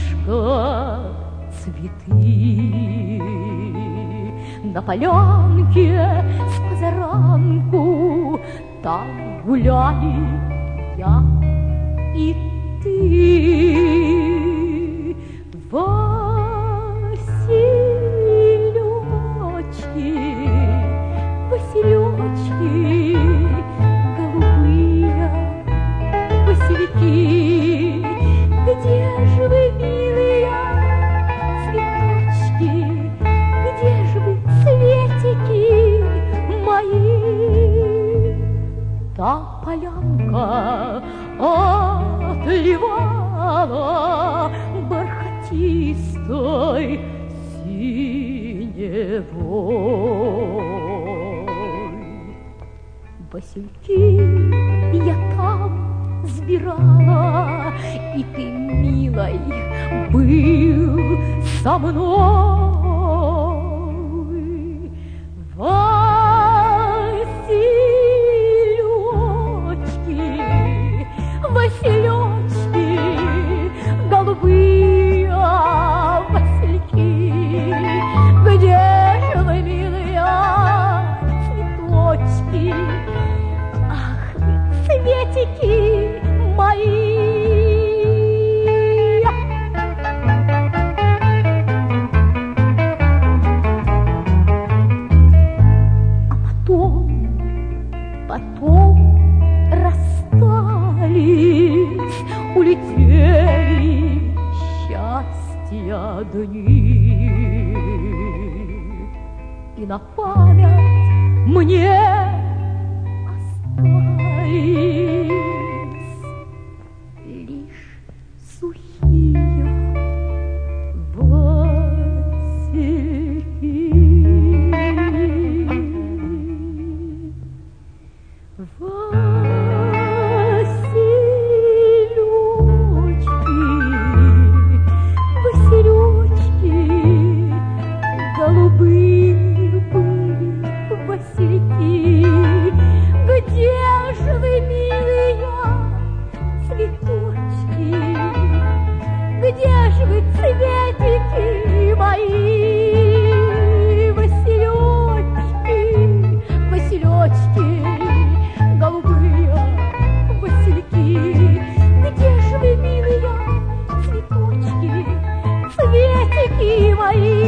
как цветы. На полянке с позаранку там гуляли я и ты. Василечки, Василечки, голубые васильки, где же вы, милые цветочки, где же вы, цветики мои? Та полянка отливала бархатистой синевой. Васильки я там сбирала, и ты, милой, был со мной. Василечки, Василечки, голубые васильки, где же вы, милые цветочки? Ах, вы, цветики мои! А потом расстались, улетели счастья дни. И на память мне остались лишь сухие васильки. Василечки, голубые были васильки, где же вы, милые цветочки, где же вы, цветики мои? Василечки, Василечки, голубые васильки, где же вы, милые цветочки, цветики мои?